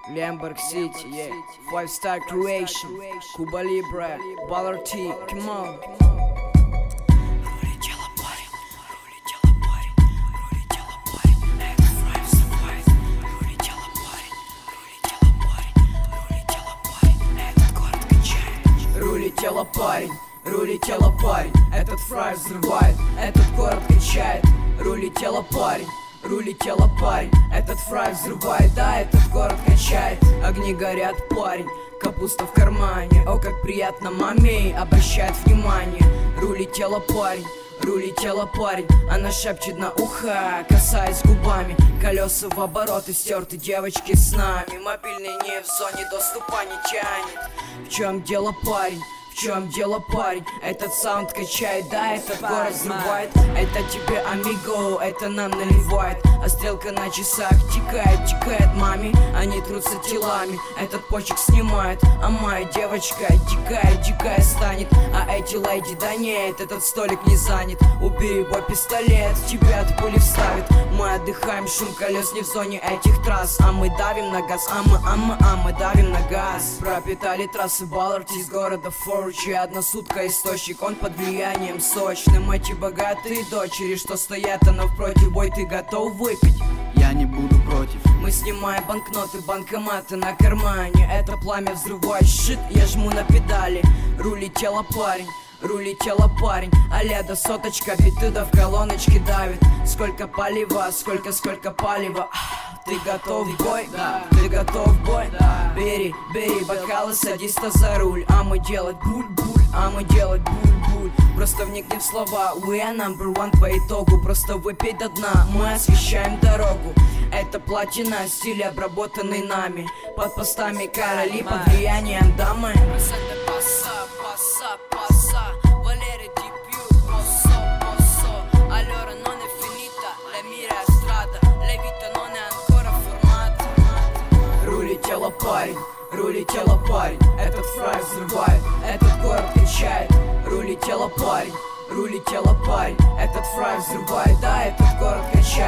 Lemberg City, yeah. 5-star creation, Cuba Libre, Baller T, come on. Рулетела парень, рулетела парень, этот фрай взрывает, этот город качает. Рулетела парень, рулетела парень, этот фрай взрывает, да, этот город качает. Огни горят, парень, капуста в кармане, о, как приятно маме, обращает внимание. Рулетела парень, рулетела парень, она шепчет на ухо, касаясь губами. Колеса в обороты стерты, девочки с нами. Мобильный не в зоне доступа не тянет. В чем дело, парень? В чем дело, парень? Этот саунд качает, да, этот город взрывает. Это тебе, амиго, это нам наливает. А стрелка на часах тикает, тикает маме. Они трутся телами, этот почек снимает. А моя девочка дикая, дикая станет. А эти леди, да нет, этот столик не занят. Убери бой пистолет, тебя от пули вставит. Мы отдыхаем, шум колес не в зоне этих трасс. А мы давим на газ, мы давим на газ. Пропитали трассы Баллард из города Форджи. Одна сутка источник, он под влиянием сочным. Эти богатые дочери, что стоят, а навпротив бой, ты готов выпить? Я не буду против. Мы снимаем банкноты, банкоматы на кармане. Это пламя взрывает щит, я жму на педали. Рулетела парень, рулетела парень, а соточка, биты да в колоночке давит. Сколько палева, сколько палева. Ты готов в бой? Да. Ты готов в бой? Да. Бери, бери бокалы, садись-то за руль. А мы делать буль-буль, а мы делать буль-буль. Просто вникни в слова, we are number one по итогу. Просто выпей до дна, мы освещаем дорогу. Это платина, стиль обработанный нами. Под постами короли, под влиянием дамы. Рулетела парень, рулетела парень, этот фрай взрывает, этот город качает. Рулетела парень, рулетела парень, этот фрай взрывает, да, этот город качает.